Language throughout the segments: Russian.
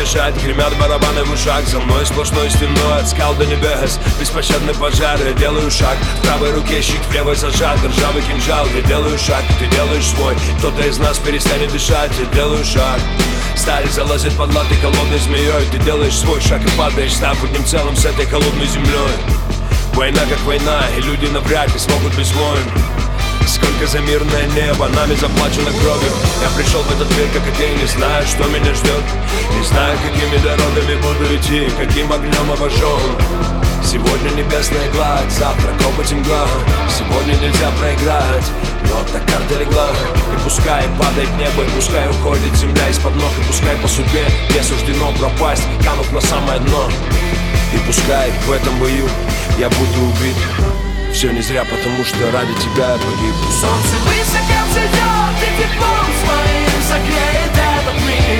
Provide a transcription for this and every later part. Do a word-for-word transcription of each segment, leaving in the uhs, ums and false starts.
дышать, гремят барабаны в ушах. За мной сплошной стеной от скал до небес беспощадный пожар. Я делаю шаг, в правой руке щит, в левой зажат ржавый кинжал. Я делаю шаг, ты делаешь свой. Кто-то из нас перестанет дышать. Я делаю шаг, сталь залазит под латы холодной змеей. Ты делаешь свой шаг и падаешь, став одним целым с этой холодной землей. Война как война, и люди навряд ли смогут быть злоем. Сколько за мирное небо нами заплачено кровью. Я пришел в этот мир, как и ты, не знаю, что меня ждет. Не знаю, какими дорогами буду идти, каким огнем обожжен. Сегодня небесная гладь, завтра копоть и мгла. Сегодня нельзя проиграть, но так карта легла. И пускай падает небо, и пускай уходит земля из-под ног. И пускай по судьбе мне суждено пропасть, канув на самое дно. И пускай в этом бою я буду убит. Все не зря, потому что ради тебя я погиб. Солнце высоко взойдет, и теплом своим согреет этот мир.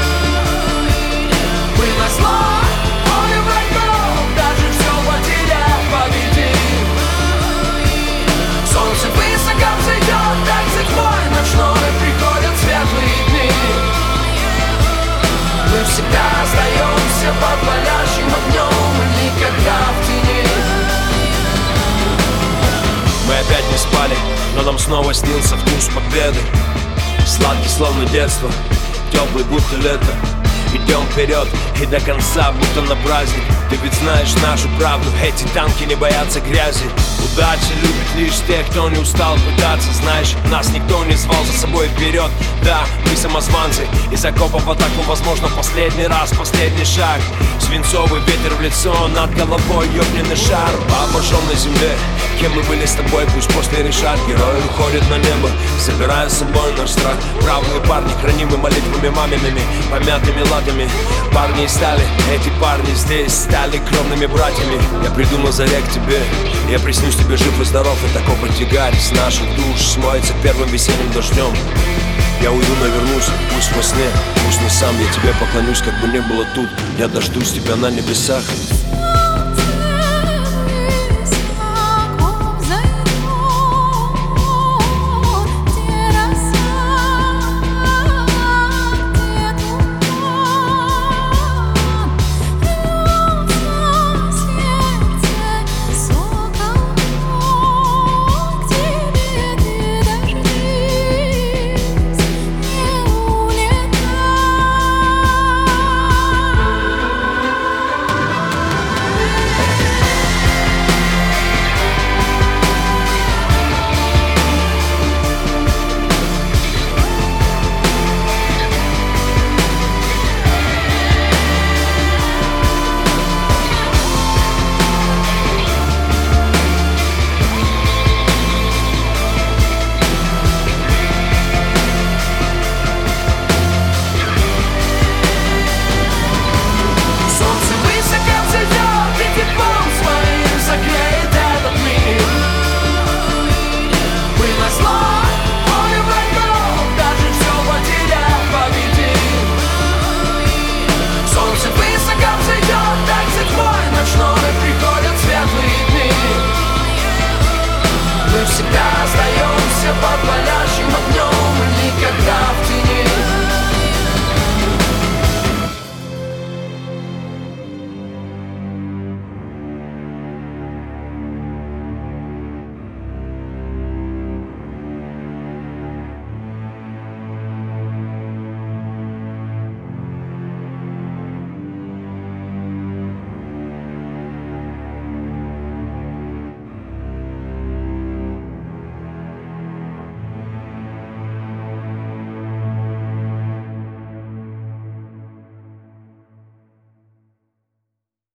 Было зло, море врагов, даже все потеряв победил. Солнце высоко взойдет, так за твой ночной приходят светлые дни. Мы всегда остаемся под палящим огнем, и никогда в тени. Мы опять не спали, но нам снова снился вкус победы. Сладкий, словно детство, теплый, будто лето. Идем вперед и до конца, будто на праздник. Ты ведь знаешь нашу правду, эти танки не боятся грязи. Удача любит лишь тех, кто не устал пытаться. Знаешь, нас никто не звал за собой вперед. Да, мы самозванцы, из окопов в атаку, возможно, последний раз, последний шаг. Свинцовый ветер в лицо, над головой огненный шар. По обожженной земле, кем мы были с тобой, пусть после решат. Герои уходят на небо, забирая с собой наш страх. Бравые парни, хранимы молитвами мамиными, помятыми латами. Парни из стали, эти парни здесь стали кровными братьями. Я приду на заре к тебе, я приснюсь тебе жив и здоров. И такой потягарь с наших душ смоется первым весенним дождем. Я уйду, но вернусь, пусть во сне, пусть не сам. Я тебе поклонюсь, как бы не было тут. Я дождусь тебя на небесах.